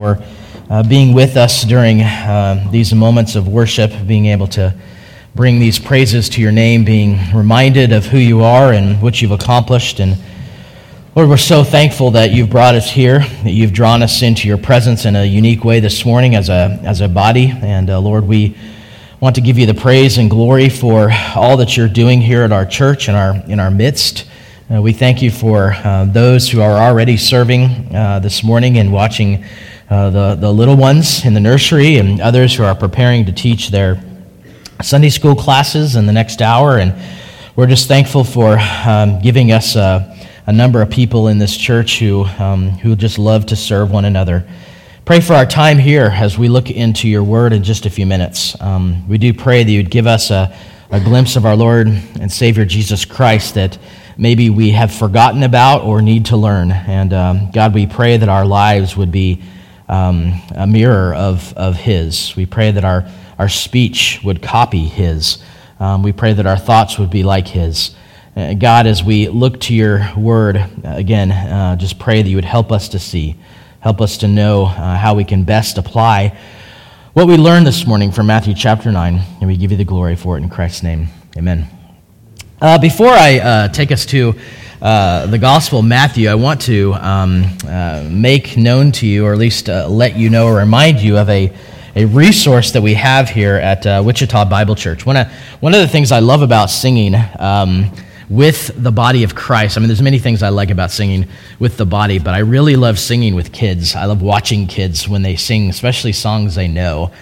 for being with us during these moments of worship, being able to bring these praises to your name, being reminded of who you are and what you've accomplished. And Lord, we're so thankful that you've brought us here, that you've drawn us into your presence in a unique way this morning as a body. And Lord, we want to give you the praise and glory for all that you're doing here at our church in our midst. We thank you for those who are already serving this morning and watching the little ones in the nursery, and others who are preparing to teach their Sunday school classes in the next hour. And we're just thankful for giving us a number of people in this church who just love to serve one another. Pray for our time here as we look into your word in just a few minutes. We do pray that you'd give us a glimpse of our Lord and Savior Jesus Christ that maybe we have forgotten about or need to learn. And God, we pray that our lives would be a mirror of His. We pray that our speech would copy His. We pray that our thoughts would be like His. God, as we look to your word, again, just pray that you would help us to see, help us to know how we can best apply what we learned this morning from Matthew chapter 9, and we give you the glory for it in Christ's name. Amen. Before I take us to the Gospel of Matthew, I want to make known to you, or at least let you know or remind you of a resource that we have here at Wichita Bible Church. One of the things I love about singing with the body of Christ, I mean, there's many things I like about singing with the body, but I really love singing with kids. I love watching kids when they sing, especially songs they know.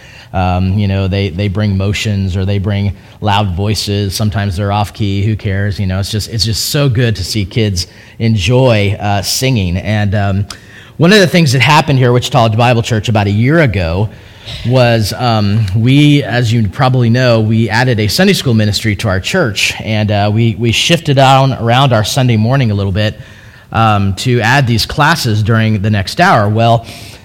They bring motions, or they bring loud voices. Sometimes they're off key. Who cares? It's just so good to see kids enjoy singing. And one of the things that happened here at Wichita Bible Church about a year ago was we, as you probably know, we added a Sunday school ministry to our church, and we shifted around our Sunday morning a little bit to add these classes during the next hour. Well,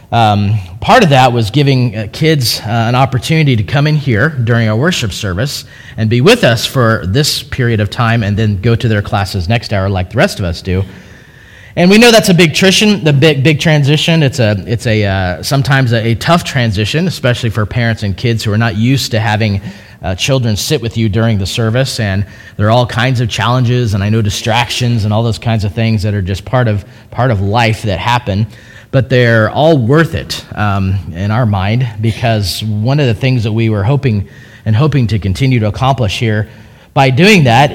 part of that was giving kids an opportunity to come in here during our worship service and be with us for this period of time, and then go to their classes next hour like the rest of us do. And we know that's a big transition. It's sometimes a tough transition, especially for parents and kids who are not used to having children sit with you during the service. And there are all kinds of challenges, and I know distractions and all those kinds of things that are just part of life that happen. But they're all worth it in our mind, because one of the things that we were hoping to continue to accomplish here by doing that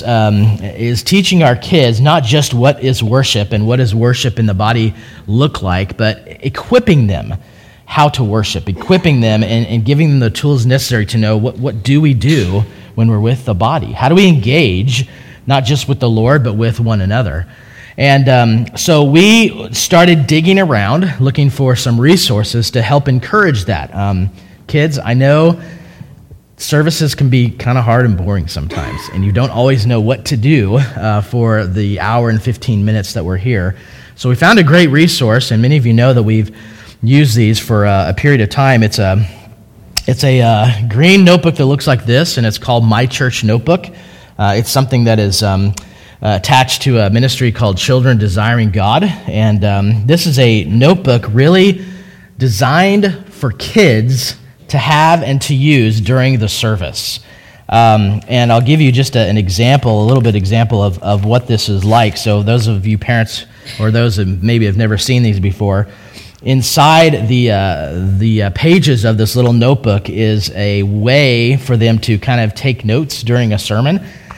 is teaching our kids not just what is worship and what does worship in the body look like, but equipping them how to worship, equipping them and giving them the tools necessary to know what do we do when we're with the body. How do we engage not just with the Lord, but with one another? And so we started digging around, looking for some resources to help encourage that. Kids, I know services can be kind of hard and boring sometimes, and you don't always know what to do for the hour and 15 minutes that we're here. So we found a great resource, and many of you know that we've used these for a period of time. It's a green notebook that looks like this, and it's called My Church Notebook. It's something that is attached to a ministry called Children Desiring God, and this is a notebook really designed for kids to have and to use during the service. And I'll give you just a little bit example of what this is like. So those of you parents, or those that maybe have never seen these before, inside the pages of this little notebook is a way for them to kind of take notes during a sermon,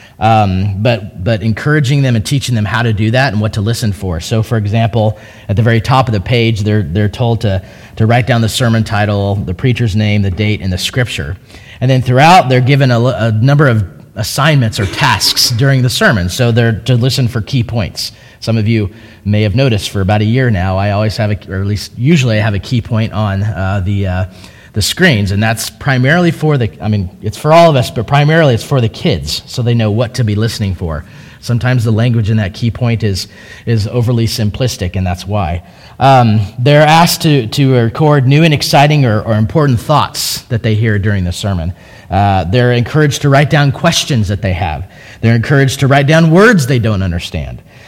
but encouraging them and teaching them how to do that and what to listen for. So, for example, at the very top of the page, they're told to write down the sermon title, the preacher's name, the date, and the scripture. And then throughout, they're given a number of assignments or tasks during the sermon. So they're to listen for key points. Some of you may have noticed for about a year now, I always have usually I have a key point on the screens, and that's primarily it's for all of us, but primarily it's for the kids, so they know what to be listening for. Sometimes the language in that key point is overly simplistic, and that's why. They're asked to record new and exciting or important thoughts that they hear during the sermon. They're encouraged to write down questions that they have. They're encouraged to write down words they don't understand.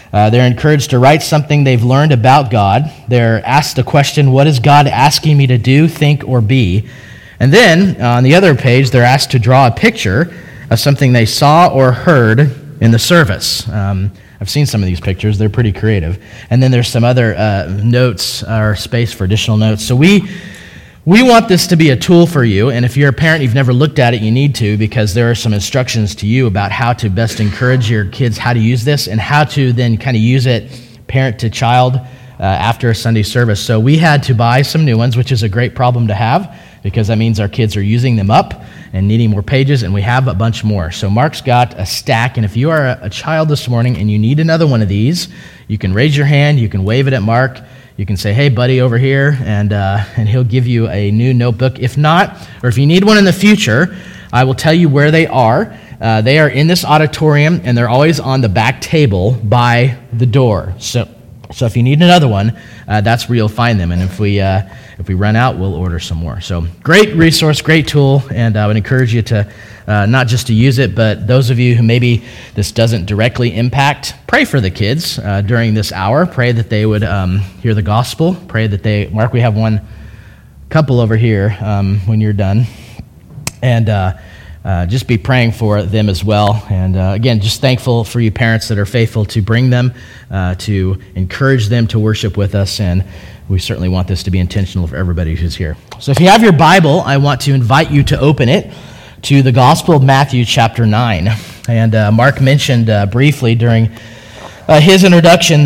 They're encouraged to write something they've learned about God. They're asked the question, what is God asking me to do, think, or be? And then, on the other page, they're asked to draw a picture of something they saw or heard in the service. I've seen some of these pictures. They're pretty creative. And then there's some other notes or space for additional notes. So we want this to be a tool for you, and if you're a parent, you've never looked at it, you need to, because there are some instructions to you about how to best encourage your kids how to use this and how to then kind of use it parent to child after a Sunday service. So we had to buy some new ones, which is a great problem to have, because that means our kids are using them up and needing more pages, and we have a bunch more. So Mark's got a stack, and if you are a child this morning and you need another one of these, you can raise your hand, you can wave it at Mark, you can say, hey, buddy, over here, and he'll give you a new notebook. If not, or if you need one in the future, I will tell you where they are. They are in this auditorium, and they're always on the back table by the door. So if you need another one, that's where you'll find them. And if we run out, we'll order some more. So great resource, great tool, and I would encourage you to not just to use it, but those of you who maybe this doesn't directly impact, pray for the kids during this hour. Pray that they would hear the gospel. Pray that they, Mark, we have one couple over here when you're done. And just be praying for them as well. And again, just thankful for you parents that are faithful to bring them, to encourage them to worship with us. And we certainly want this to be intentional for everybody who's here. So if you have your Bible, I want to invite you to open it to the Gospel of Matthew chapter 9. And Mark mentioned briefly during his introduction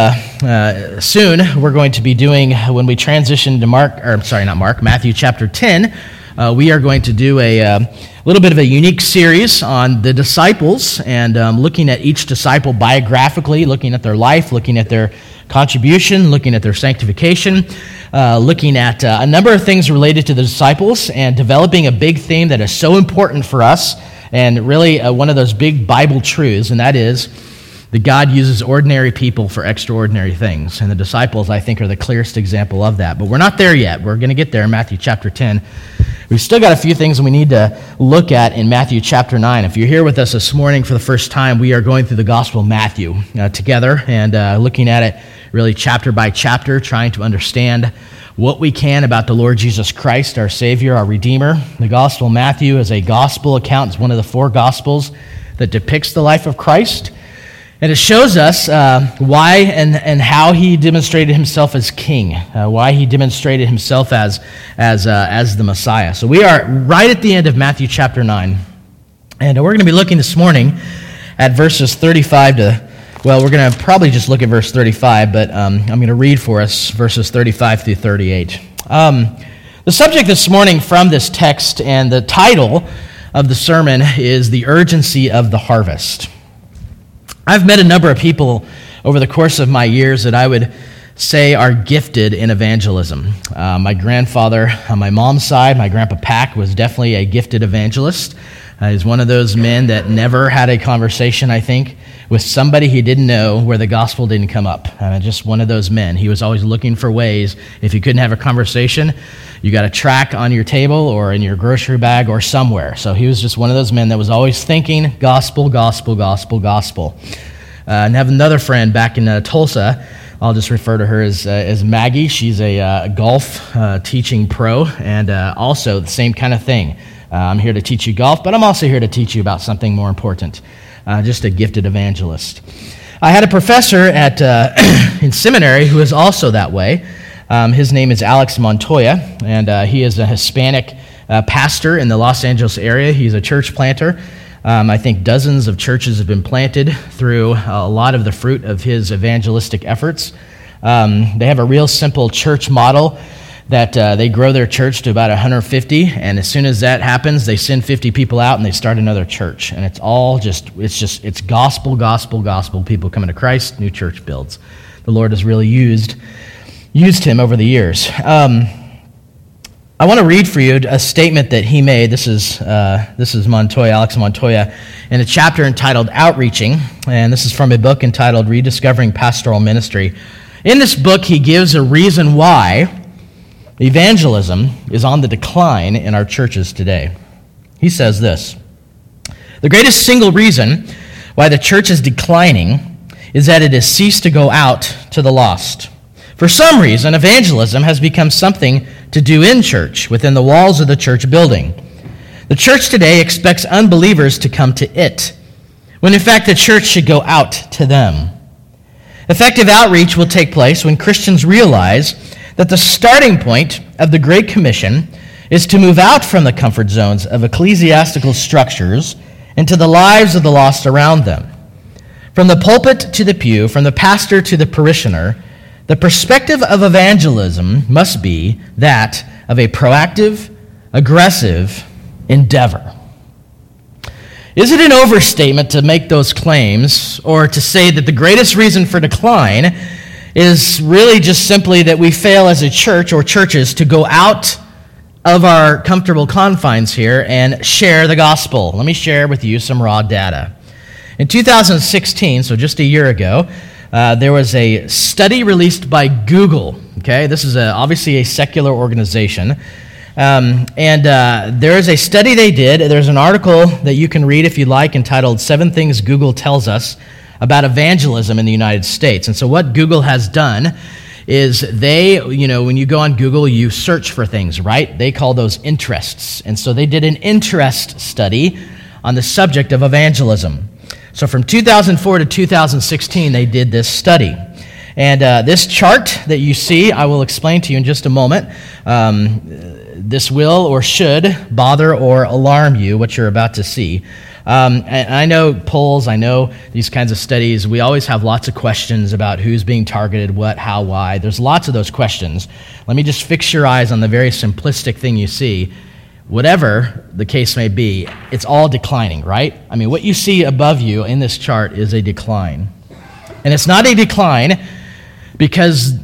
that soon we're going to be doing, when we transition to Matthew chapter 10, we are going to do a little bit of a unique series on the disciples and looking at each disciple biographically, looking at their life, looking at their contribution, looking at their sanctification, looking at a number of things related to the disciples, and developing a big theme that is so important for us, and really one of those big Bible truths, and that is that God uses ordinary people for extraordinary things. And the disciples, I think, are the clearest example of that. But we're not there yet. We're going to get there in Matthew chapter 10. We've still got a few things we need to look at in Matthew chapter 9. If you're here with us this morning for the first time, we are going through the Gospel of Matthew together and looking at it really chapter by chapter, trying to understand what we can about the Lord Jesus Christ, our Savior, our Redeemer. The Gospel of Matthew is a gospel account. It's one of the four Gospels that depicts the life of Christ. And it shows us why and how he demonstrated himself as king, why he demonstrated himself as the Messiah. So we are right at the end of Matthew chapter 9. And we're going to be looking this morning at verses 35 to, well, we're going to probably just look at verse 35, but I'm going to read for us verses 35 through 38. The subject this morning from this text and the title of the sermon is The Urgency of the Harvest. I've met a number of people over the course of my years that I would say are gifted in evangelism. My grandfather on my mom's side, my grandpa Pack, was definitely a gifted evangelist. He's one of those men that never had a conversation, I think, with somebody he didn't know where the gospel didn't come up. Just one of those men. He was always looking for ways. If you couldn't have a conversation, you got a tract on your table or in your grocery bag or somewhere. So he was just one of those men that was always thinking gospel, gospel, gospel, gospel. And have another friend back in Tulsa. I'll just refer to her as Maggie. She's a golf teaching pro, and also the same kind of thing. I'm here to teach you golf, but I'm also here to teach you about something more important. Just a gifted evangelist. I had a professor in seminary who is also that way. His name is Alex Montoya, and he is a Hispanic pastor in the Los Angeles area. He's a church planter. I think dozens of churches have been planted through a lot of the fruit of his evangelistic efforts. They have a real simple church model that they grow their church to about 150, and as soon as that happens, they send 50 people out and they start another church. And it's all it's gospel, gospel, gospel. People coming to Christ, new church builds. The Lord has really used him over the years. I want to read for you a statement that he made. This is Montoya, Alex Montoya, in a chapter entitled Outreaching, and this is from a book entitled Rediscovering Pastoral Ministry. In this book, he gives a reason why evangelism is on the decline in our churches today. He says this: the greatest single reason why the church is declining is that it has ceased to go out to the lost. For some reason, evangelism has become something to do in church, within the walls of the church building. The church today expects unbelievers to come to it, when in fact the church should go out to them. Effective outreach will take place when Christians realize that the starting point of the Great Commission is to move out from the comfort zones of ecclesiastical structures into the lives of the lost around them. From the pulpit to the pew, from the pastor to the parishioner, the perspective of evangelism must be that of a proactive, aggressive endeavor. Is it an overstatement to make those claims, or to say that the greatest reason for decline is really just simply that we fail as a church or churches to go out of our comfortable confines here and share the gospel? Let me share with you some raw data. In 2016, so just a year ago, there was a study released by Google. Okay, this is obviously a secular organization. There is a study they did. There's an article that you can read if you like entitled 7 Things Google Tells Us About Evangelism in the United States. And so what Google has done is they, when you go on Google, you search for things, right? They call those interests. And so they did an interest study on the subject of evangelism. So from 2004 to 2016, they did this study. And this chart that you see, I will explain to you in just a moment. This will or should bother or alarm you, what you're about to see. And I know polls, I know these kinds of studies, we always have lots of questions about who's being targeted, what, how, why. There's lots of those questions. Let me just fix your eyes on the very simplistic thing you see. Whatever the case may be, it's all declining, right? I mean, what you see above you in this chart is a decline. And it's not a decline because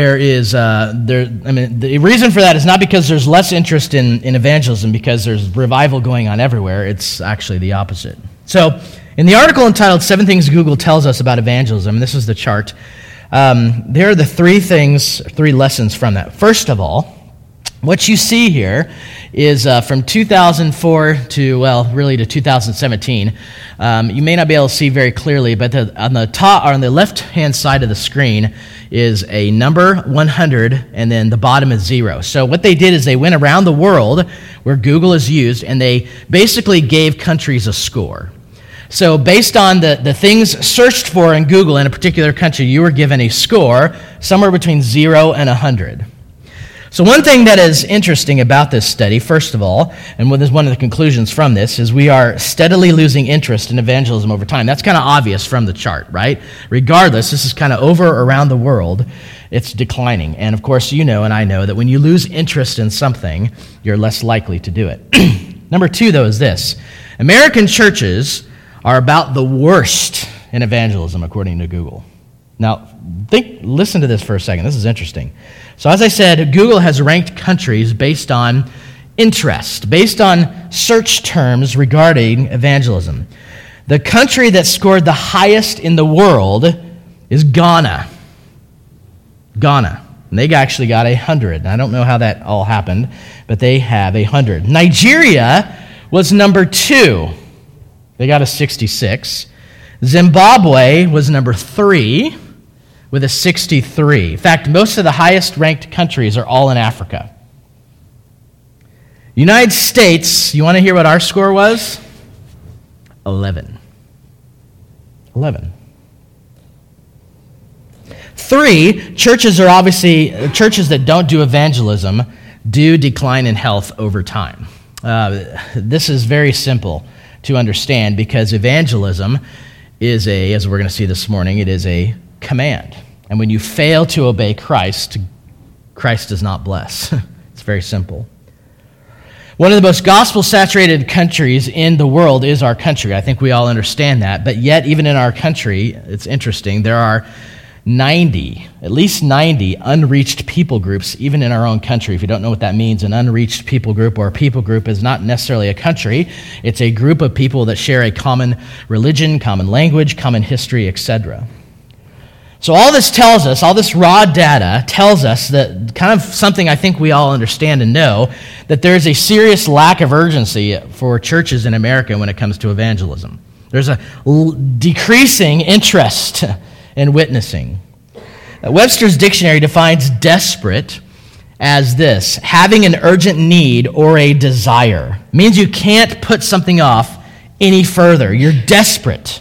the reason for that is not because there's less interest in evangelism, because there's revival going on everywhere. It's actually the opposite. So, in the article entitled 7 Things Google Tells Us About Evangelism, this is the chart, there are the 3 lessons from that. First of all, what you see here is from 2004 to 2017. You may not be able to see very clearly, but on the top or on the left-hand side of the screen is a number 100, and then the bottom is 0. So what they did is they went around the world where Google is used, and they basically gave countries a score. So based on the things searched for in Google in a particular country, you were given a score somewhere between 0 and 100. So one thing that is interesting about this study, first of all, and one of the conclusions from this, is we are steadily losing interest in evangelism over time. That's kind of obvious from the chart, right? Regardless, this is kind of over around the world, it's declining. And of course, you know and I know that when you lose interest in something, you're less likely to do it. Number 2, though, is this. American churches are about the worst in evangelism, according to Google. Now, listen to this for a second. This is interesting. So as I said, Google has ranked countries based on interest, based on search terms regarding evangelism. The country that scored the highest in the world is Ghana. Ghana. And they actually got 100. I don't know how that all happened, but they have 100. Nigeria was number 2. They got a 66. Zimbabwe was number 3 with a 63. In fact, most of the highest ranked countries are all in Africa. United States, you want to hear what our score was? 11. 11. 3, churches are obviously, churches that don't do evangelism do decline in health over time. This is very simple to understand because evangelism is as we're going to see this morning, it is a command. And when you fail to obey Christ, Christ does not bless. It's very simple. One of the most gospel-saturated countries in the world is our country. I think we all understand that. But yet, even in our country, it's interesting, there are at least 90 unreached people groups, even in our own country. If you don't know what that means, an unreached people group or a people group is not necessarily a country. It's a group of people that share a common religion, common language, common history, etc. So all this tells us, all this raw data tells us that kind of something I think we all understand and know, that there's a serious lack of urgency for churches in America when it comes to evangelism. There's a decreasing interest and witnessing. Webster's dictionary defines desperate as this: having an urgent need or a desire. It means you can't put something off any further. You're desperate.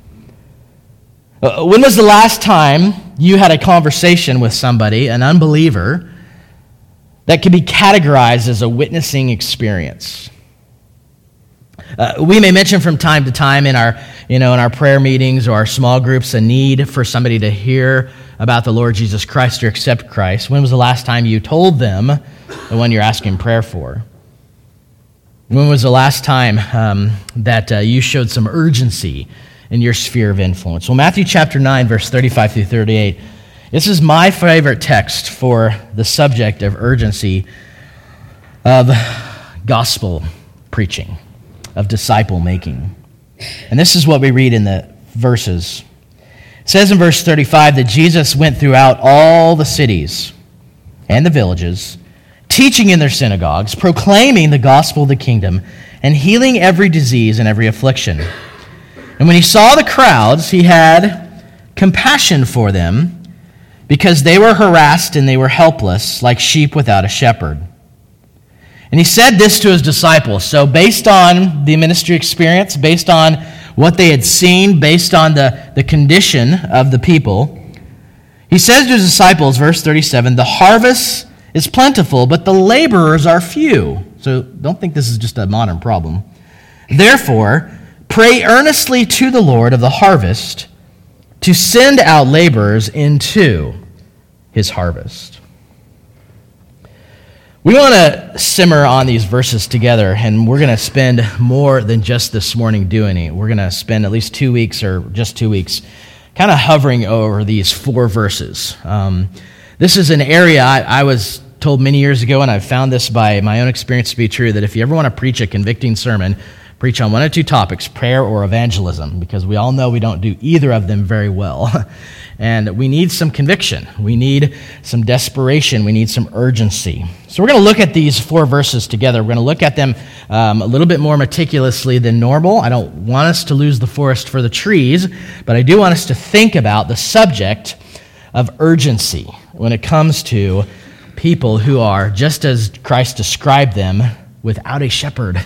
When was the last time you had a conversation with somebody, an unbeliever, that could be categorized as a witnessing experience? We may mention from time to time in our prayer meetings or our small groups a need for somebody to hear about the Lord Jesus Christ or accept Christ. When was the last time you told them the one you're asking prayer for? When was the last time that you showed some urgency in your sphere of influence? Well, Matthew chapter 9, verse 35 through 38, this is my favorite text for the subject of urgency of gospel preaching, of disciple making. And this is what we read in the verses. It says in verse 35 that Jesus went throughout all the cities and the villages, teaching in their synagogues, proclaiming the gospel of the kingdom, and healing every disease and every affliction. And when he saw the crowds, he had compassion for them, because they were harassed and they were helpless, like sheep without a shepherd. And he said this to his disciples. So based on the ministry experience, based on what they had seen, based on the condition of the people, he says to his disciples, verse 37, "The harvest is plentiful, but the laborers are few." So don't think this is just a modern problem. "Therefore, pray earnestly to the Lord of the harvest to send out laborers into his harvest." We want to simmer on these verses together, and we're going to spend more than just this morning doing it. We're going to spend at least 2 weeks, or just 2 weeks, kind of hovering over these 4 verses. This is an area I was told many years ago, and I've found this by my own experience to be true, that if you ever want to preach a convicting sermon, preach on one or two topics, prayer or evangelism, because we all know we don't do either of them very well. And we need some conviction. We need some desperation. We need some urgency. So we're going to look at these 4 verses together. We're going to look at them a little bit more meticulously than normal. I don't want us to lose the forest for the trees, but I do want us to think about the subject of urgency when it comes to people who are, just as Christ described them, without a shepherd.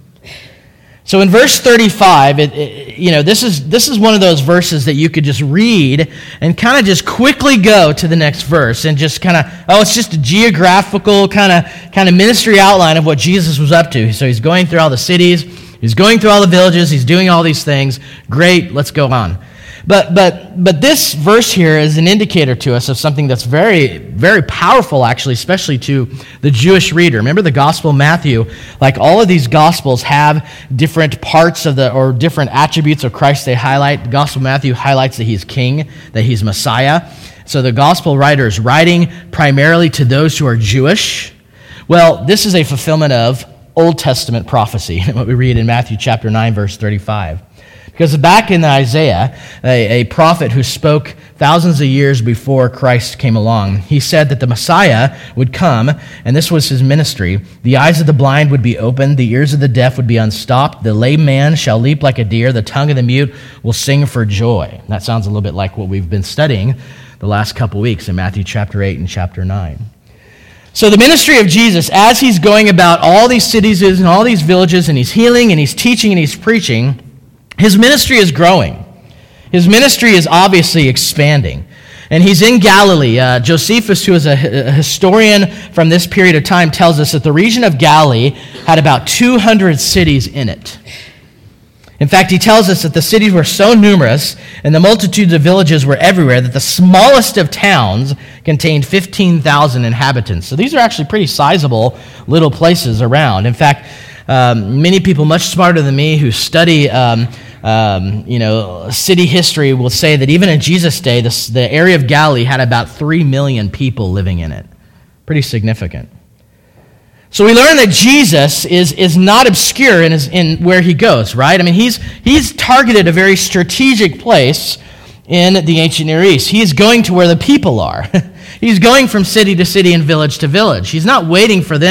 So in verse 35, this is one of those verses that you could just read and kind of just quickly go to the next verse and just kind of, it's just a geographical kind of ministry outline of what Jesus was up to. So he's going through all the cities, he's going through all the villages, he's doing all these things. Great, let's go on. But this verse here is an indicator to us of something that's very, very powerful, actually, especially to the Jewish reader. Remember the Gospel of Matthew, like all of these Gospels have different parts of or different attributes of Christ they highlight. The Gospel of Matthew highlights that he's king, that he's Messiah. So the Gospel writer is writing primarily to those who are Jewish. Well, this is a fulfillment of Old Testament prophecy, what we read in Matthew chapter 9, verse 35. Because back in Isaiah, a prophet who spoke thousands of years before Christ came along, he said that the Messiah would come, and this was his ministry. The eyes of the blind would be opened, the ears of the deaf would be unstopped, the lame man shall leap like a deer, the tongue of the mute will sing for joy. That sounds a little bit like what we've been studying the last couple weeks in Matthew chapter 8 and chapter 9. So the ministry of Jesus, as he's going about all these cities and all these villages, and he's healing, and he's teaching, and he's preaching, his ministry is growing. His ministry is obviously expanding. And he's in Galilee. Josephus, who is a historian from this period of time, tells us that the region of Galilee had about 200 cities in it. In fact, he tells us that the cities were so numerous and the multitudes of villages were everywhere that the smallest of towns contained 15,000 inhabitants. So these are actually pretty sizable little places around. In fact, many people much smarter than me who study city history will say that even in Jesus' day, the area of Galilee had about 3 million people living in it. Pretty significant. So we learn that Jesus is not obscure in where he goes, right? I mean, he's targeted a very strategic place in the ancient Near East. He is going to where the people are. He's going from city to city and village to village. He's not waiting for them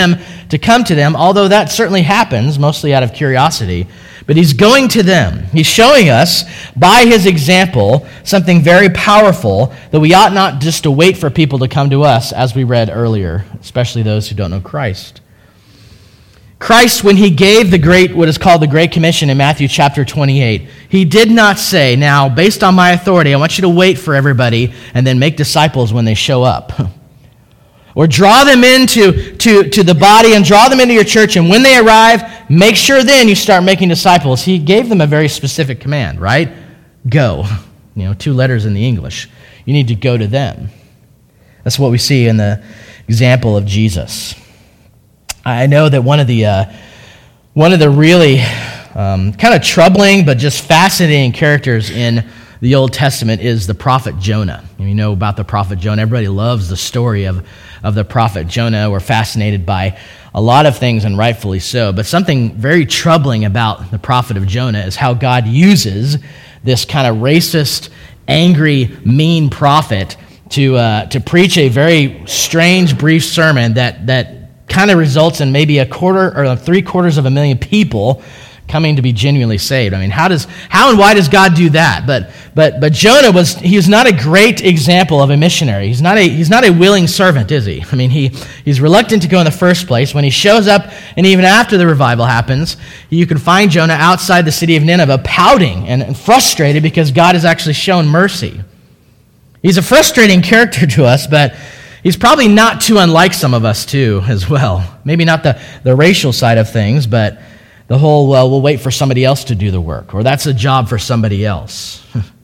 to come to them, although that certainly happens, mostly out of curiosity. But he's going to them. He's showing us, by his example, something very powerful that we ought not just to wait for people to come to us, as we read earlier, especially those who don't know Christ. Christ, when he gave what is called the Great Commission in Matthew chapter 28, he did not say, now, based on my authority, I want you to wait for everybody and then make disciples when they show up. Or draw them into the body and draw them into your church, and when they arrive, make sure then you start making disciples. He gave them a very specific command, right? Go. 2 letters in the English. You need to go to them. That's what we see in the example of Jesus. I know that one of the really kind of troubling but just fascinating characters in the Old Testament is the prophet Jonah. You know about the prophet Jonah. Everybody loves the story of the prophet Jonah. We're fascinated by a lot of things, and rightfully so. But something very troubling about the prophet of Jonah is how God uses this kind of racist, angry, mean prophet to preach a very strange, brief sermon that kind of results in maybe 750,000 people coming to be genuinely saved. I mean, how and why does God do that? But Jonah was not a great example of a missionary. He's not a willing servant, is he? I mean, he's reluctant to go in the first place. When he shows up, and even after the revival happens, you can find Jonah outside the city of Nineveh pouting and frustrated because God has actually shown mercy. He's a frustrating character to us, but he's probably not too unlike some of us too as well. Maybe not the racial side of things, but the whole, well, we'll wait for somebody else to do the work, or that's a job for somebody else.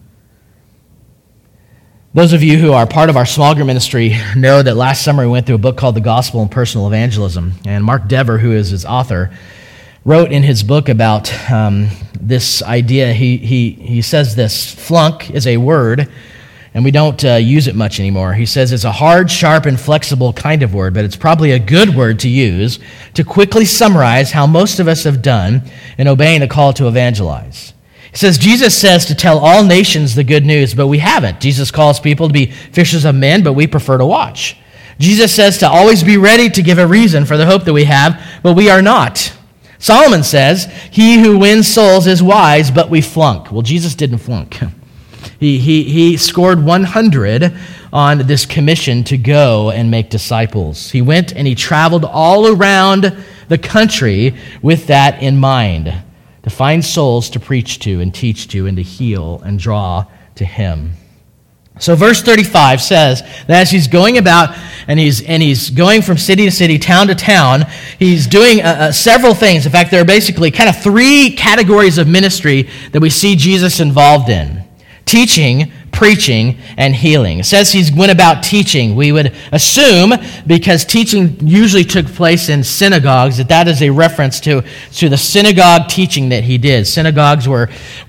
Those of you who are part of our small group ministry know that last summer we went through a book called The Gospel and Personal Evangelism, and Mark Dever, who is its author, wrote in his book about this idea. He says this: flunk is a word, and we don't use it much anymore. He says it's a hard, sharp, and flexible kind of word, but it's probably a good word to use to quickly summarize how most of us have done in obeying the call to evangelize. He says, Jesus says to tell all nations the good news, but we haven't. Jesus calls people to be fishers of men, but we prefer to watch. Jesus says to always be ready to give a reason for the hope that we have, but we are not. Solomon says, he who wins souls is wise, but we flunk. Well, Jesus didn't flunk. He scored 100 on this commission to go and make disciples. He went and he traveled all around the country with that in mind, to find souls to preach to and teach to and to heal and draw to him. So verse 35 says that as he's going about and he's going from city to city, town to town, he's doing several things. In fact, there are basically kind of 3 categories of ministry that we see Jesus involved in: teaching, preaching, and healing. It says he went about teaching. We would assume, because teaching usually took place in synagogues, that is a reference to the synagogue teaching that he did. Synagogues were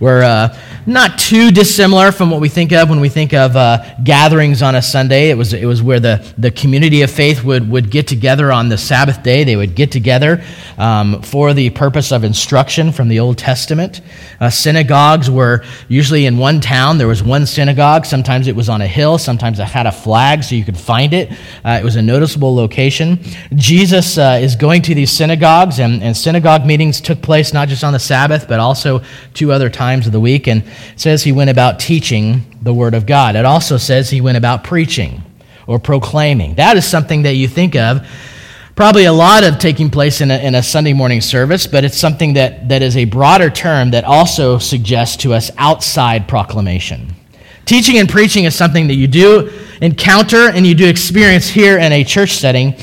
not too dissimilar from what we think of when we think of gatherings on a Sunday. It was where the community of faith would get together on the Sabbath day. They would get together for the purpose of instruction from the Old Testament. Synagogues were usually in one town. There was one synagogue. Sometimes it was on a hill. Sometimes it had a flag so you could find it. It was a noticeable location. Jesus is going to these synagogues, and synagogue meetings took place not just on the Sabbath, but also 2 other times of the week. And it says he went about teaching the Word of God. It also says he went about preaching or proclaiming. That is something that you think of probably a lot of taking place in a Sunday morning service, but it's something that is a broader term that also suggests to us outside proclamation. Teaching and preaching is something that you do encounter and you do experience here in a church setting,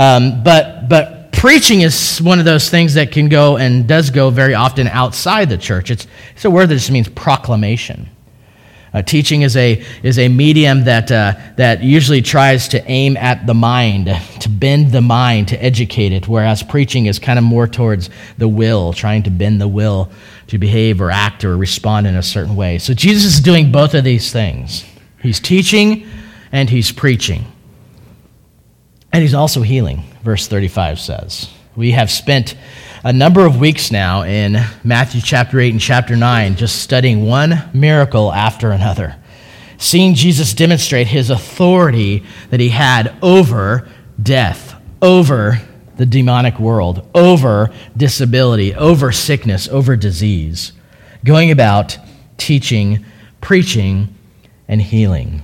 but preaching is one of those things that can go and does go very often outside the church. It's a word that just means proclamation. Teaching is a medium that usually tries to aim at the mind, to bend the mind, to educate it, whereas preaching is kind of more towards the will, trying to bend the will to behave or act or respond in a certain way. So Jesus is doing both of these things. He's teaching and he's preaching. And he's also healing, verse 35 says. We have spent a number of weeks now in Matthew chapter 8 and chapter 9 just studying one miracle after another, seeing Jesus demonstrate his authority that he had over death, over the demonic world, over disability, over sickness, over disease, going about teaching, preaching, and healing.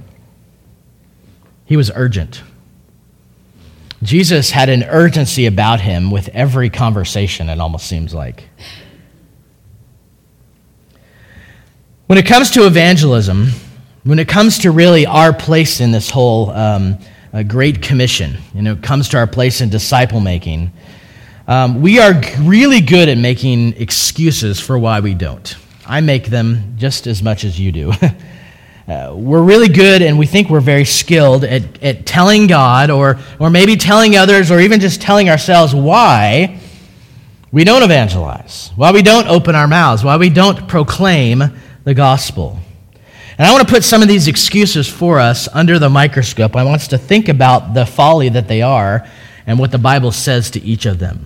He was urgent. Jesus had an urgency about him with every conversation, it almost seems like. When it comes to evangelism, when it comes to really our place in this whole Great Commission, it comes to our place in disciple making, we are really good at making excuses for why we don't. I make them just as much as you do. We're really good, and we think we're very skilled at telling God or maybe telling others or even just telling ourselves why we don't evangelize, why we don't open our mouths, why we don't proclaim the gospel. And I want to put some of these excuses for us under the microscope. I want us to think about the folly that they are and what the Bible says to each of them.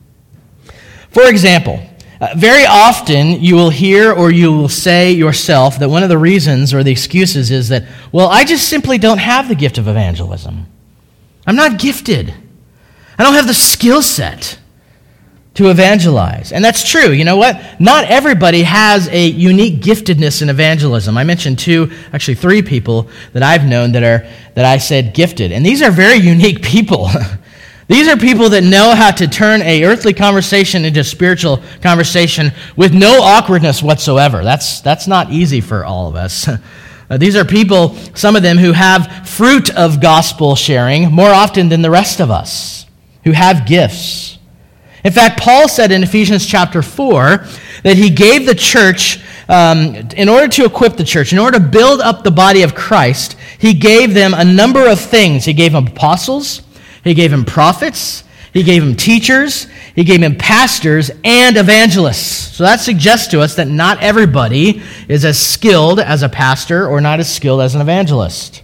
For example, very often you will hear or you will say yourself that one of the reasons or the excuses is that, well, I just simply don't have the gift of evangelism. I'm not gifted. I don't have the skill set to evangelize. And that's true. You know what? Not everybody has a unique giftedness in evangelism. I mentioned three people that I've known that I said gifted. And these are very unique people. These are people that know how to turn a earthly conversation into a spiritual conversation with no awkwardness whatsoever. That's not easy for all of us. These are people, some of them, who have fruit of gospel sharing more often than the rest of us, who have gifts. In fact, Paul said in Ephesians chapter 4 that he gave the church, in order to equip the church, in order to build up the body of Christ, he gave them a number of things. He gave them apostles, he gave them prophets, he gave them teachers, he gave them pastors and evangelists. So that suggests to us that not everybody is as skilled as a pastor or not as skilled as an evangelist.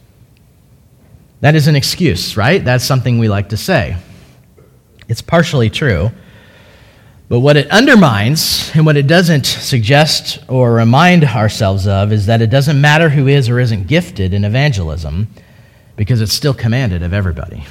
That is an excuse, right? That's something we like to say. It's partially true, but what it undermines and what it doesn't suggest or remind ourselves of is that it doesn't matter who is or isn't gifted in evangelism because it's still commanded of everybody.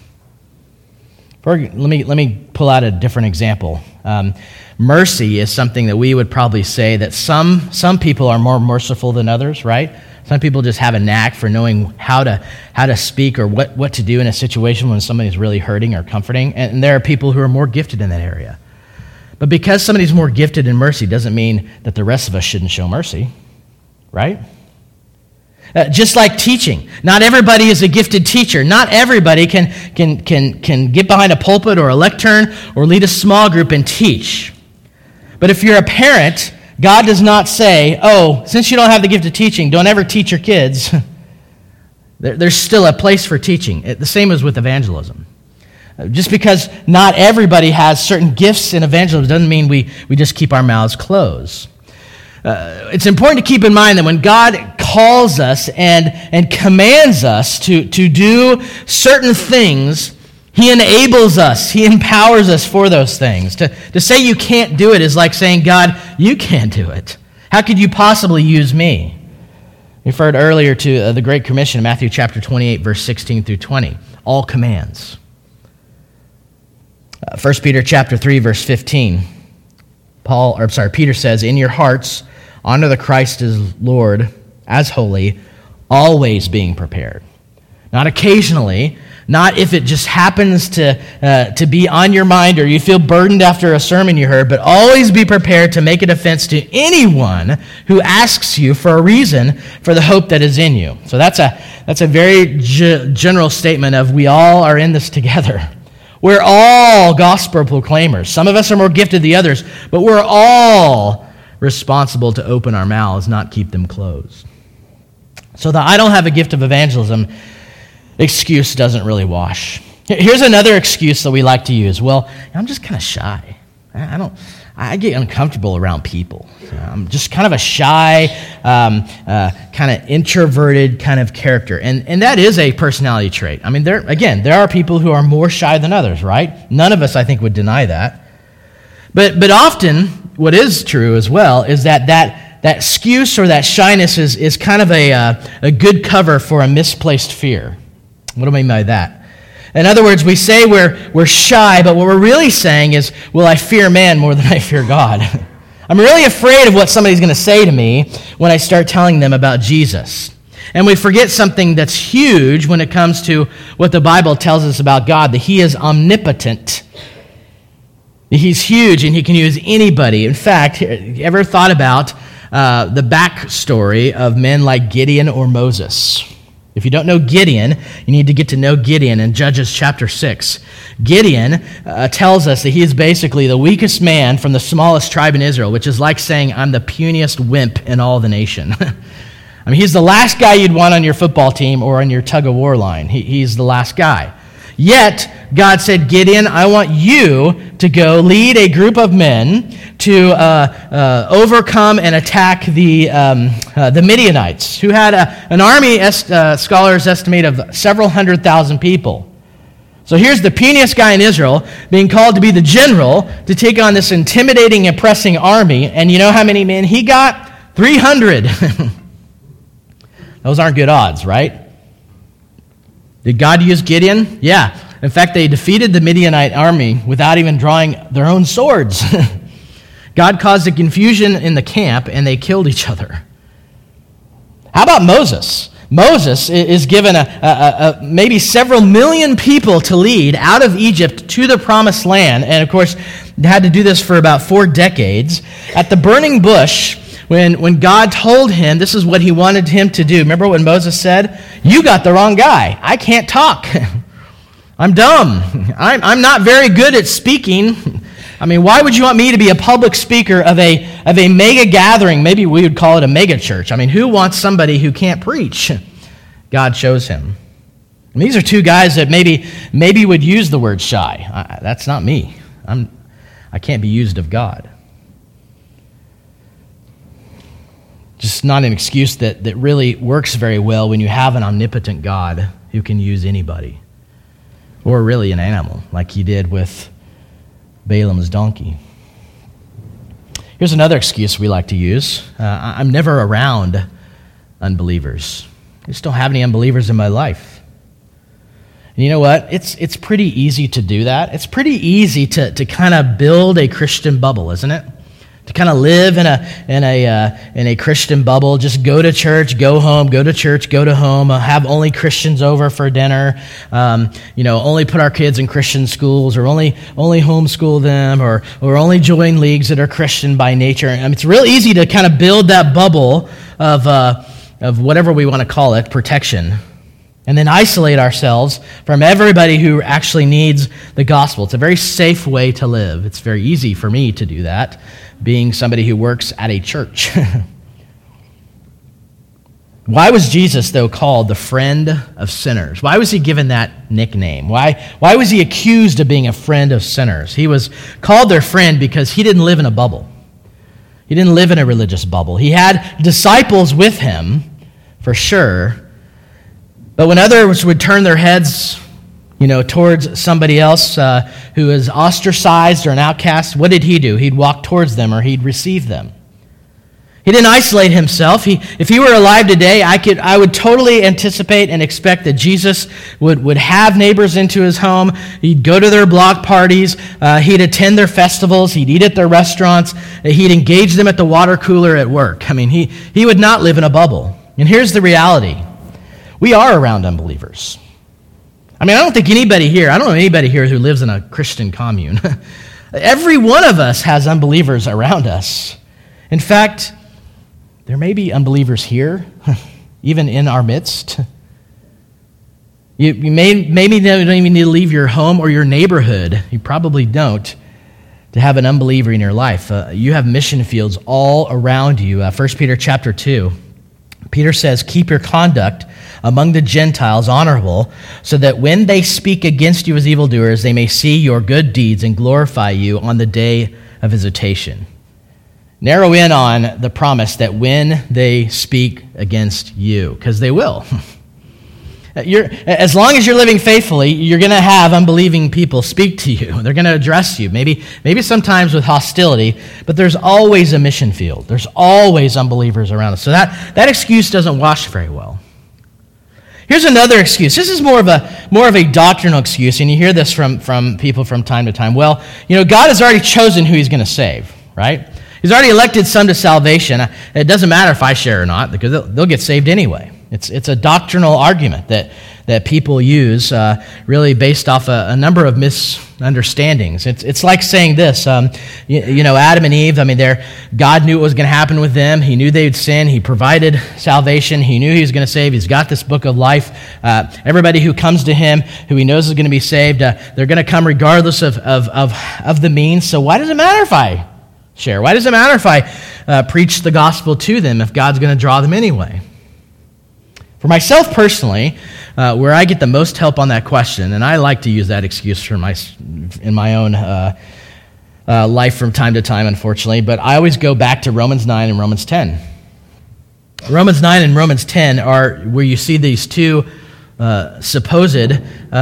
Let me pull out a different example. Mercy is something that we would probably say that some people are more merciful than others, right? Some people just have a knack for knowing how to speak or what to do in a situation when somebody's really hurting or comforting. And there are people who are more gifted in that area. But because somebody's more gifted in mercy doesn't mean that the rest of us shouldn't show mercy, right? Just like teaching. Not everybody is a gifted teacher. Not everybody can get behind a pulpit or a lectern or lead a small group and teach. But if you're a parent, God does not say, oh, since you don't have the gift of teaching, don't ever teach your kids. There's still a place for teaching. The same as with evangelism. Just because not everybody has certain gifts in evangelism doesn't mean we just keep our mouths closed. It's important to keep in mind that when God calls us and commands us to do certain things, He enables us. He empowers us for those things. To say you can't do it is like saying, God, you can't do it. How could you possibly use me? We referred earlier to the Great Commission, Matthew chapter 28, verse 16 through 20. All commands. 1 Peter chapter 3, verse 15. Peter says, in your hearts, honor the Christ as Lord, as holy, always being prepared. Not occasionally, not if it just happens to be on your mind or you feel burdened after a sermon you heard, but always be prepared to make a defense to anyone who asks you for a reason for the hope that is in you. So that's a very general statement of we all are in this together. We're all gospel proclaimers. Some of us are more gifted than others, but we're all responsible to open our mouths, not keep them closed. So the I don't have a gift of evangelism excuse doesn't really wash. Here's another excuse that we like to use. Well, I'm just kind of shy. I get uncomfortable around people. I'm just kind of a shy, kind of introverted kind of character. And that is a personality trait. I mean, there are people who are more shy than others, right? None of us, I think, would deny that. But often, what is true as well is that excuse or that shyness is kind of a good cover for a misplaced fear. What do I mean by that? In other words, we say we're shy, but what we're really saying is, well, I fear man more than I fear God. I'm really afraid of what somebody's going to say to me when I start telling them about Jesus. And we forget something that's huge when it comes to what the Bible tells us about God, that he is omnipotent. He's huge and he can use anybody. In fact, ever thought about the backstory of men like Gideon or Moses? If you don't know Gideon, you need to get to know Gideon in Judges chapter 6. Gideon tells us that he is basically the weakest man from the smallest tribe in Israel, which is like saying, I'm the puniest wimp in all the nation. I mean, he's the last guy you'd want on your football team or on your tug-of-war line. He's the last guy. Yet, God said, Gideon, I want you to go lead a group of men to overcome and attack the Midianites, who had an army, scholars estimate, of several 100,000 people. So here's the puniest guy in Israel being called to be the general to take on this intimidating, oppressing army. And you know how many men he got? 300. Those aren't good odds, right? Did God use Gideon? Yeah. In fact, they defeated the Midianite army without even drawing their own swords. God caused a confusion in the camp, and they killed each other. How about Moses? Moses is given maybe several million people to lead out of Egypt to the promised land, and of course, had to do this for about 4 decades. At the burning bush, when God told him this is what he wanted him to do, remember what Moses said? You got the wrong guy. I can't talk. I'm dumb. I'm not very good at speaking. I mean, why would you want me to be a public speaker of a mega gathering? Maybe we would call it a mega church. I mean, who wants somebody who can't preach? God chose him. And these are 2 guys that maybe would use the word shy. That's not me. I can't be used of God. Just not an excuse that really works very well when you have an omnipotent God who can use anybody. Or really an animal, like he did with Balaam's donkey. Here's another excuse we like to use. I'm never around unbelievers. I just don't have any unbelievers in my life. And you know what? It's pretty easy to do that. It's pretty easy to kind of build a Christian bubble, isn't it? To kind of live in a Christian bubble, just go to church, go home, go to church, go to home, have only Christians over for dinner, only put our kids in Christian schools, or only homeschool them, or only join leagues that are Christian by nature. I mean, it's real easy to kind of build that bubble of whatever we want to call it, protection, and then isolate ourselves from everybody who actually needs the gospel. It's a very safe way to live. It's very easy for me to do that, being somebody who works at a church. Why was Jesus, though, called the friend of sinners? Why was he given that nickname? Why was he accused of being a friend of sinners? He was called their friend because he didn't live in a bubble. He didn't live in a religious bubble. He had disciples with him, for sure, but when others would turn their heads towards somebody else who is ostracized or an outcast, what did he do? He'd walk towards them, or he'd receive them. He didn't isolate himself. If he were alive today, I would totally anticipate and expect that Jesus would have neighbors into his home. He'd go to their block parties. He'd attend their festivals. He'd eat at their restaurants. He'd engage them at the water cooler at work. I mean, he would not live in a bubble. And here's the reality. We are around unbelievers. I mean, I don't know anybody here who lives in a Christian commune. Every one of us has unbelievers around us. In fact, there may be unbelievers here, even in our midst. You maybe don't even need to leave your home or your neighborhood. You probably don't, to have an unbeliever in your life. You have mission fields all around you. 1 Peter chapter 2. Peter says, keep your conduct among the Gentiles honorable, so that when they speak against you as evildoers, they may see your good deeds and glorify you on the day of visitation. Narrow in on the promise that when they speak against you, because they will. As long as you're living faithfully, you're going to have unbelieving people speak to you. They're going to address you, maybe sometimes with hostility, but there's always a mission field. There's always unbelievers around us. So that excuse doesn't wash very well. Here's another excuse. This is more of a doctrinal excuse, and you hear this from people from time to time. Well, God has already chosen who he's going to save, right? He's already elected some to salvation. It doesn't matter if I share or not, because they'll get saved anyway. It's a doctrinal argument that people use, really based off a number of misunderstandings. It's like saying this, Adam and Eve, God knew what was going to happen with them. He knew they'd sin. He provided salvation. He knew he was going to save. He's got this book of life. Everybody who comes to him, who he knows is going to be saved, they're going to come regardless of the means. So why does it matter if I share? Why does it matter if I preach the gospel to them if God's going to draw them anyway? For myself personally, where I get the most help on that question, and I like to use that excuse in my own life from time to time, unfortunately, but I always go back to Romans 9 and Romans 10. Romans 9 and Romans 10 are where you see these two supposed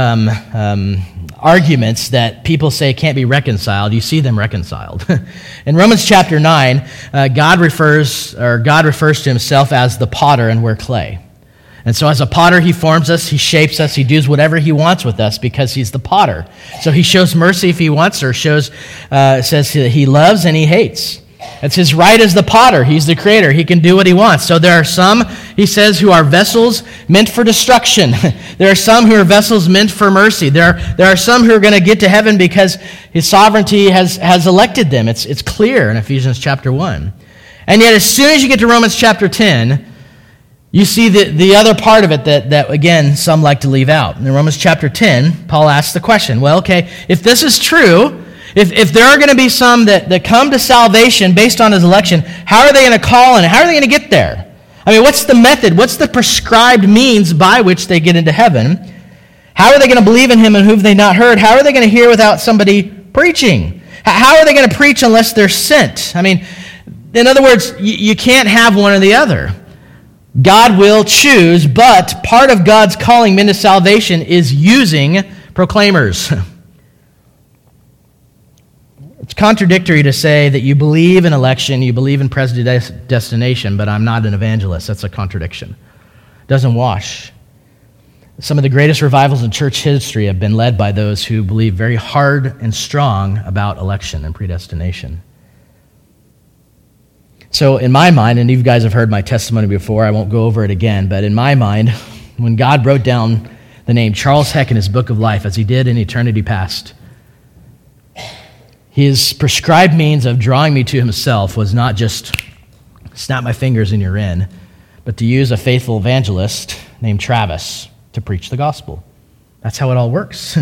arguments that people say can't be reconciled. You see them reconciled. In Romans chapter 9, God refers to himself as the potter and we're clay. And so as a potter, he forms us, he shapes us, he does whatever he wants with us because he's the potter. So he shows mercy if he wants, or says he loves and he hates. It's his right as the potter. He's the creator. He can do what he wants. So there are some, he says, who are vessels meant for destruction. There are some who are vessels meant for mercy. There are some who are going to get to heaven because his sovereignty has elected them. It's clear in Ephesians chapter 1. And yet as soon as you get to Romans chapter 10, you see the other part of it that, again, some like to leave out. In Romans chapter 10, Paul asks the question, well, okay, if this is true, if there are going to be some that come to salvation based on his election, how are they going to call and how are they going to get there? What's the method? What's the prescribed means by which they get into heaven? How are they going to believe in him and who have they not heard? How are they going to hear without somebody preaching? How are they going to preach unless they're sent? In other words, you can't have one or the other. God will choose, but part of God's calling men to salvation is using proclaimers. It's contradictory to say that you believe in election, you believe in predestination, but I'm not an evangelist. That's a contradiction. It doesn't wash. Some of the greatest revivals in church history have been led by those who believe very hard and strong about election and predestination. So in my mind, and you guys have heard my testimony before, I won't go over it again, but in my mind, when God wrote down the name Charles Heck in his book of life, as he did in eternity past, his prescribed means of drawing me to himself was not just snap my fingers and you're in, but to use a faithful evangelist named Travis to preach the gospel. That's how it all works.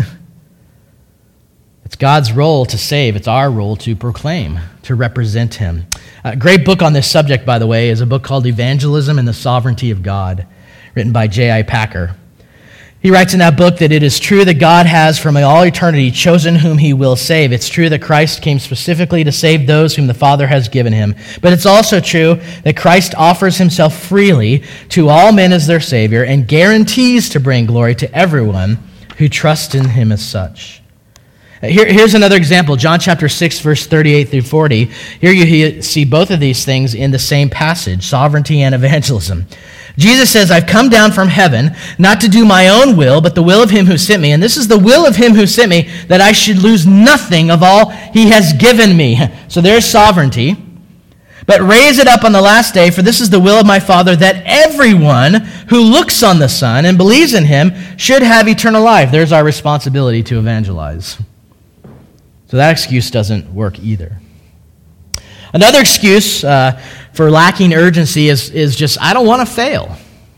It's God's role to save. It's our role to proclaim, to represent him. A great book on this subject, by the way, is a book called Evangelism and the Sovereignty of God, written by J.I. Packer. He writes in that book that it is true that God has from all eternity chosen whom he will save. It's true that Christ came specifically to save those whom the Father has given him. But it's also true that Christ offers himself freely to all men as their Savior and guarantees to bring glory to everyone who trusts in him as such. Here's another example, John chapter 6, verse 38 through 40. Here you see both of these things in the same passage, sovereignty and evangelism. Jesus says, I've come down from heaven, not to do my own will, but the will of him who sent me. And this is the will of him who sent me, that I should lose nothing of all he has given me. So there's sovereignty. But raise it up on the last day, for this is the will of my Father, that everyone who looks on the Son and believes in him should have eternal life. There's our responsibility to evangelize. So that excuse doesn't work either. Another excuse for lacking urgency is just, I don't want to fail.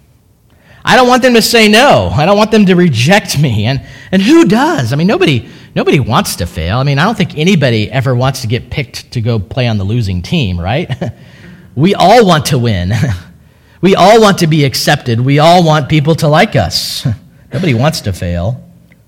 I don't want them to say no. I don't want them to reject me. And who does? Nobody wants to fail. I don't think anybody ever wants to get picked to go play on the losing team, right? We all want to win. We all want to be accepted. We all want people to like us. Nobody wants to fail.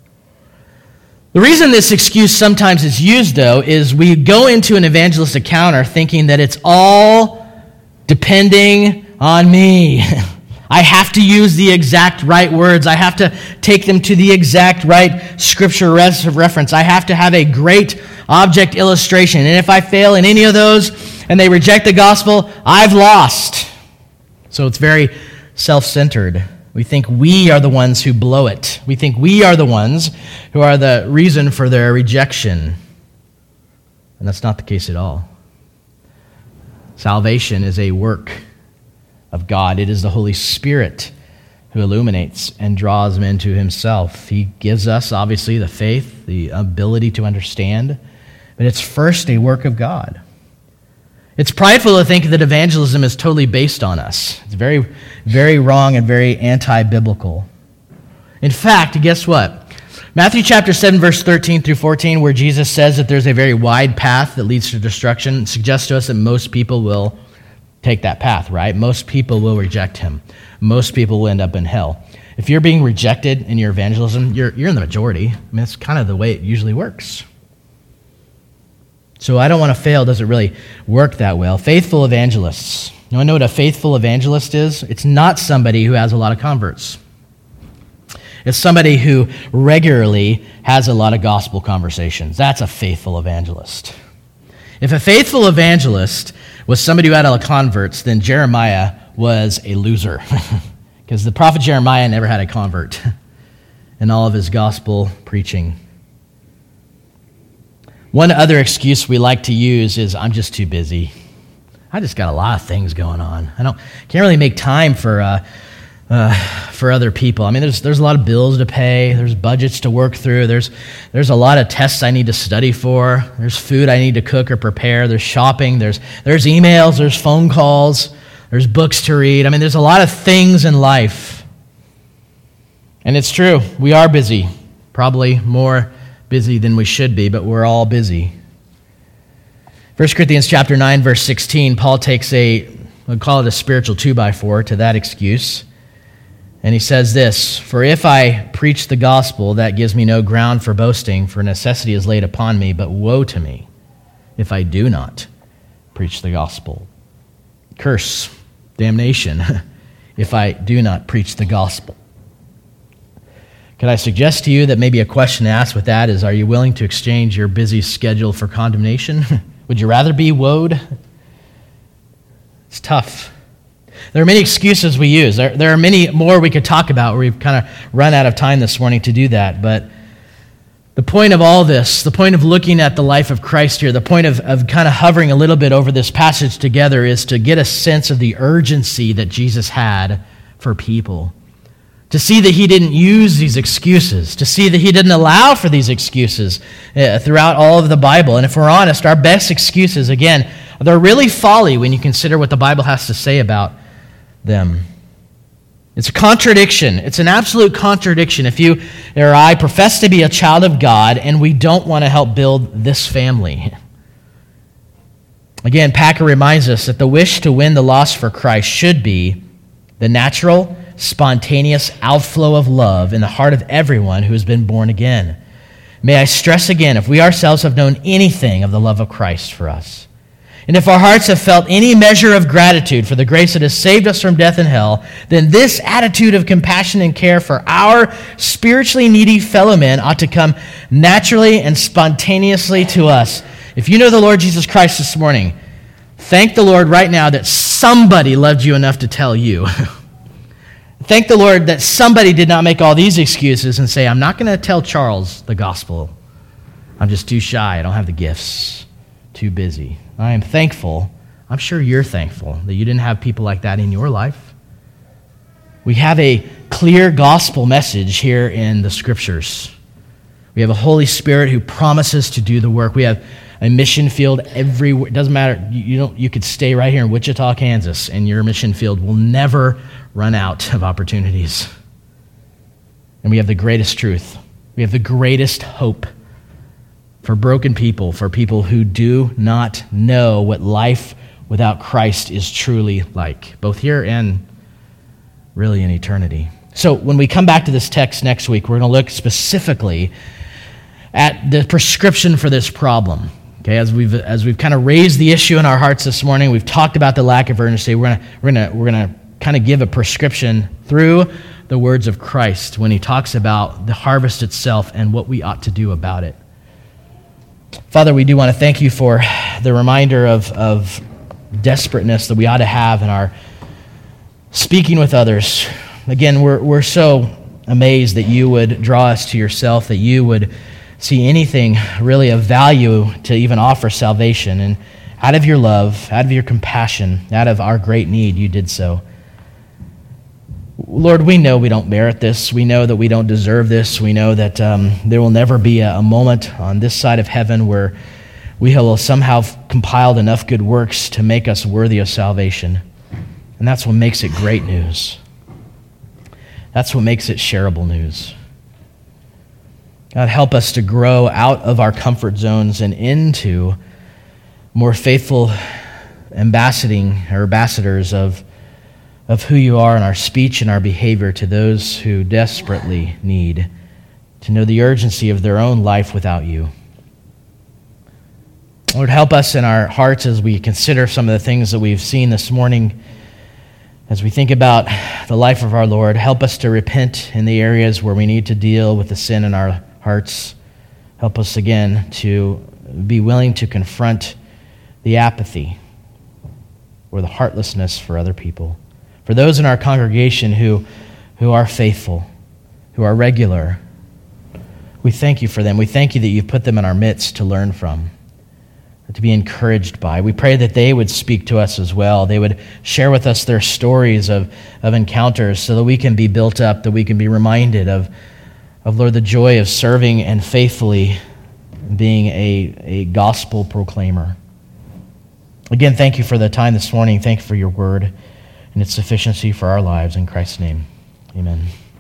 The reason this excuse sometimes is used, though, is we go into an evangelistic encounter thinking that it's all depending on me. I have to use the exact right words. I have to take them to the exact right scripture reference. I have to have a great object illustration. And if I fail in any of those and they reject the gospel, I've lost. So it's very self-centered. We think we are the ones who blow it. We think we are the ones who are the reason for their rejection. And that's not the case at all. Salvation is a work of God. It is the Holy Spirit who illuminates and draws men to himself. He gives us, obviously, the faith, the ability to understand, but it's first a work of God. It's prideful to think that evangelism is totally based on us. It's very, very wrong and very anti-biblical. In fact, guess what? Matthew chapter 7, verse 13 through 14, where Jesus says that there's a very wide path that leads to destruction, suggests to us that most people will take that path, right? Most people will reject him. Most people will end up in hell. If you're being rejected in your evangelism, you're in the majority. I mean, it's kind of the way it usually works. So I don't want to fail doesn't really work that well. Faithful evangelists. You want to know what a faithful evangelist is? It's not somebody who has a lot of converts. It's somebody who regularly has a lot of gospel conversations. That's a faithful evangelist. If a faithful evangelist was somebody who had a lot of converts, then Jeremiah was a loser. Because the prophet Jeremiah never had a convert in all of his gospel preaching. One other excuse we like to use is, I'm just too busy. I just got a lot of things going on. Can't really make time for other people. I mean, there's a lot of bills to pay. There's budgets to work through. There's a lot of tests I need to study for. There's food I need to cook or prepare. There's shopping. There's emails. There's phone calls. There's books to read. I mean, there's a lot of things in life. And it's true. We are busy. Probably more busy than we should be, but we're all busy. 1 Corinthians chapter 9, verse 16, Paul takes we'll call it a spiritual 2x4 to that excuse. And he says this, "For if I preach the gospel, that gives me no ground for boasting, for necessity is laid upon me, but woe to me if I do not preach the gospel. Curse, damnation, if I do not preach the gospel." Could I suggest to you that maybe a question to ask with that is, are you willing to exchange your busy schedule for condemnation? Would you rather be woed? It's tough. There are many excuses we use. There are many more we could talk about. We've kind of run out of time this morning to do that. But the point of all this, the point of looking at the life of Christ here, the point of kind of hovering a little bit over this passage together is to get a sense of the urgency that Jesus had for people. To see that he didn't use these excuses, to see that he didn't allow for these excuses throughout all of the Bible. And if we're honest, our best excuses, again, they're really folly when you consider what the Bible has to say about them. It's a contradiction. It's an absolute contradiction if you or I profess to be a child of God and we don't want to help build this family. Again, Packer reminds us that the wish to win the lost for Christ should be the natural, spontaneous outflow of love in the heart of everyone who has been born again. May I stress again, if we ourselves have known anything of the love of Christ for us, and if our hearts have felt any measure of gratitude for the grace that has saved us from death and hell, then this attitude of compassion and care for our spiritually needy fellow men ought to come naturally and spontaneously to us. If you know the Lord Jesus Christ this morning, thank the Lord right now that somebody loved you enough to tell you. Thank the Lord that somebody did not make all these excuses and say, I'm not going to tell Charles the gospel. I'm just too shy. I don't have the gifts. Too busy. I am thankful. I'm sure you're thankful that you didn't have people like that in your life. We have a clear gospel message here in the Scriptures. We have a Holy Spirit who promises to do the work. We have a mission field everywhere. It doesn't matter. You could stay right here in Wichita, Kansas, and your mission field will never run out of opportunities. And we have the greatest truth. We have the greatest hope for broken people, for people who do not know what life without Christ is truly like, both here and really in eternity. So when we come back to this text next week, we're going to look specifically at the prescription for this problem. Okay, as we've kind of raised the issue in our hearts this morning, we've talked about the lack of urgency. We're gonna kind of give a prescription through the words of Christ when he talks about the harvest itself and what we ought to do about it. Father, we do want to thank you for the reminder of desperateness that we ought to have in our speaking with others, Again, we're so amazed that you would draw us to yourself, that you would see anything really of value to even offer salvation. And out of your love, out of your compassion, out of our great need, you did so. Lord, we know we don't merit this. We know that we don't deserve this. We know that there will never be a moment on this side of heaven where we will somehow have compiled enough good works to make us worthy of salvation. And that's what makes it great news. That's what makes it shareable news. God, help us to grow out of our comfort zones and into more faithful ambassadors of who you are in our speech and our behavior to those who desperately need to know the urgency of their own life without you. Lord, help us in our hearts as we consider some of the things that we've seen this morning. As we think about the life of our Lord, help us to repent in the areas where we need to deal with the sin in our hearts. Help us again to be willing to confront the apathy or the heartlessness for other people. For those in our congregation who are faithful, who are regular, we thank you for them. We thank you that you've put them in our midst to learn from, to be encouraged by. We pray that they would speak to us as well. They would share with us their stories of encounters so that we can be built up, that we can be reminded of Lord, the joy of serving and faithfully being a gospel proclaimer. Again, thank you for the time this morning. Thank you for your word and its sufficiency for our lives. In Christ's name, amen.